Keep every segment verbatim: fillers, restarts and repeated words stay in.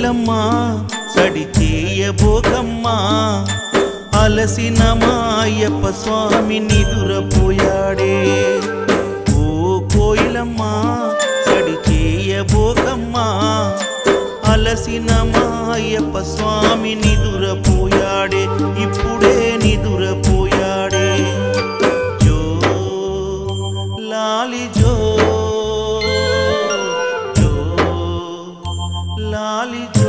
కోయిలమ్మా సడి చేయబోకమ్మా అలసిన మా అయ్యప్ప స్వామి నిదురపోయాడే ఓ కోయిలమ్మా సడి చేయబోకమ్మా అలసిన మా అయ్యప్ప స్వామి నిదురపోయాడే ఇప్పుడే నిదురపోయాడే జో లాలి జో జో లాలి జో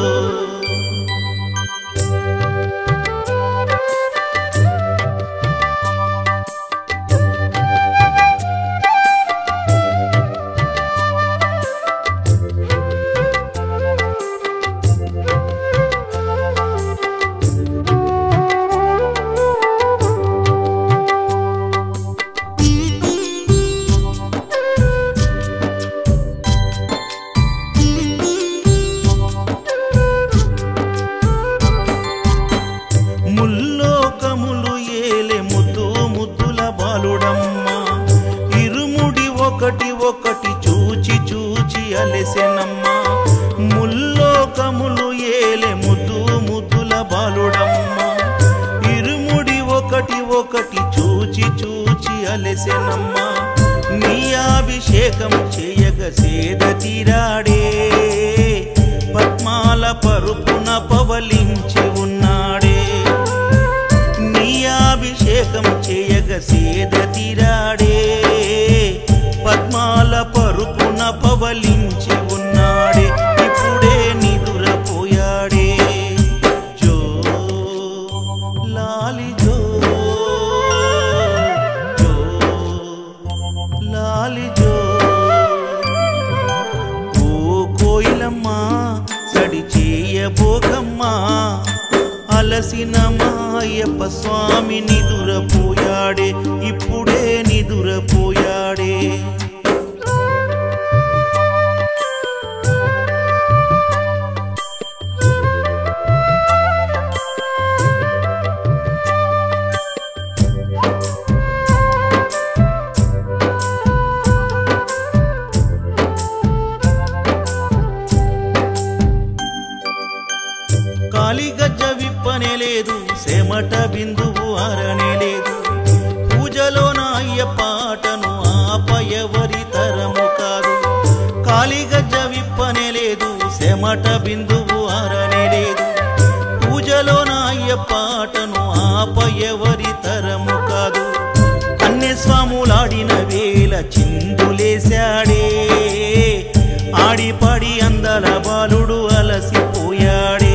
ముల్లోకములు ఏలే ముద్దు ముద్దుల బాలుడమ్మా ఇరుముడి ఒకటి ఒకటి చూచి చూచి అలెసెనమ్మా ముల్లోకములు ఏలే ముద్దు ముద్దుల బాలుడమ్మా ఇరుముడి ఒకటి ఒకటి చూచి చూచి అలెసెనమ్మా నీ అభిషేకం చేయగ సేద తీరాడే పద్మాల పరుపున పవలించి ఉన్నాడే అభిషేకం చేయగ సేద తీరాడే పద్మాల పరుపున పవలించి ఉన్నాడే ఇప్పుడే నిదురపోయాడే జో లాలి జో జో లాలి జో ఓ కోయిలమ్మా సడి చేయబోకమ్మా అలసిన మా అయ్యప్ప స్వామి నిదురపోయాడే ఇప్పుడే నిదురపోయాడే కాలిగజ్జ విప్పనే లేదు సేమట బిందువు ఆరనే లేదు పూజలో నా అయ్యప్ప ఆటను ఆపయవరి తరము కాదు కాలిగజ్జ విప్పనే లేదు సేమట బిందువు ఆరనే లేదు పూజలో నా అయ్యప్ప ఆటను ఆపయవరి తరము కాదు కన్నె స్వాములాడిన వేళ చిందులేశాడే ఆడిపాడి అందల బాలుడు అలసిపోయాడే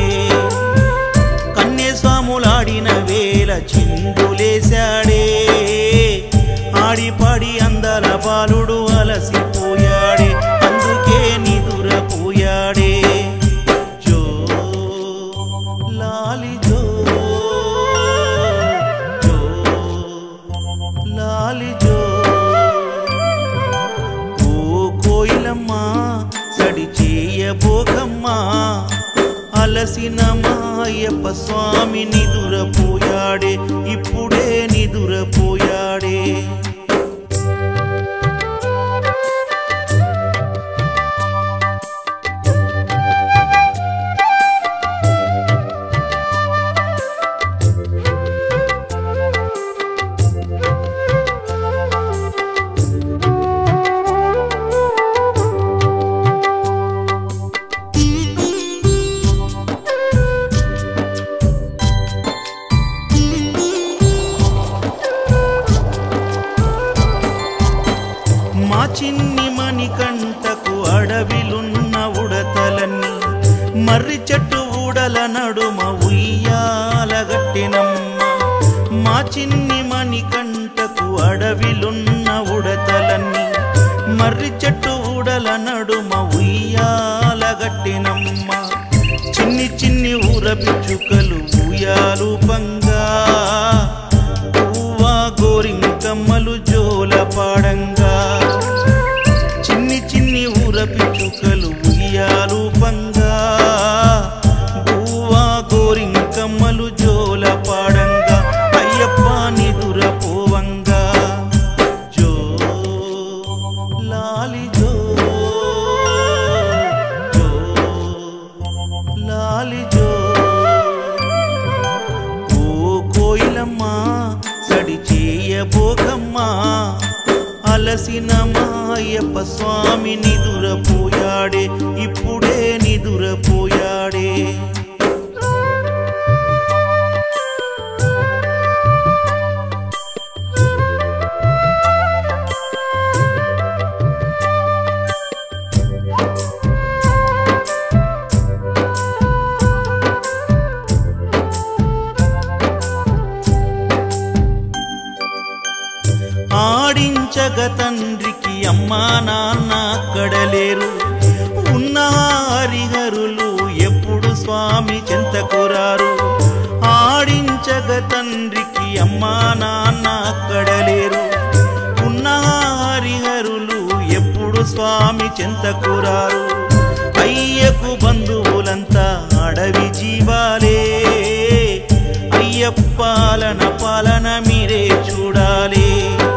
స్వాములాడిన వేళ చిందులేశాడే ఆడిపాడి అందల బాలుడు అలసిపోయాడే అందుకే నిదురపోయాడే జో లాలి జో జో లాలి జో ఓ కోయిలమ్మా సడి చేయబోకమ్మా అలసిన మా అయ్యప్ప స్వామి నిదురపోయాడే ఇప్పుడే నిదురపోయాడే మా చిన్ని మణికంఠకు అడవిలున్న ఉడతలన్నీ మర్రి చెట్టు ఊడల నడుమ ఉయ్యాలగట్టెనమ్మ మా చిన్ని మణికంఠకు అడవిలున్న ఉడతలన్నీ మర్రి చెట్టు ఊడల నడుమ ఉయ్యాలగట్టెనమ్మ చిన్ని చిన్ని ఊర పిచ్చుకలు ఉయ్యాలు పంగా పువ్వా గోరింకమ్మలు జోల పాడంగా చిన్ని చిన్ని ఊర పిచ్చుకలు ఉయ్యాలు పంగా పువ్వా గోరింకమ్మలు జోల పాడంగా అయ్యప్ప నిదురపోవంగా జో లాలి జో జో లేరు. ఉన్న హరిహరులు ఎప్పుడు స్వామి చెంతకురారు. ఆడించగ తండ్రికి అమ్మా నాన్న అక్కడ లేరు. ఉన్న హరిహరులు ఎప్పుడు స్వామి చెంతకురారు. అయ్యకు బంధువులంతా అడవి జీవాలే. అయ్యప్పాలన పాలన మీరే చూడాలి.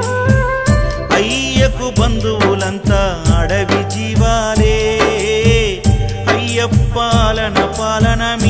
అయ్యకు బంధువులంతా అడవి జీవాలే. అయ్యప్పాలన పాలన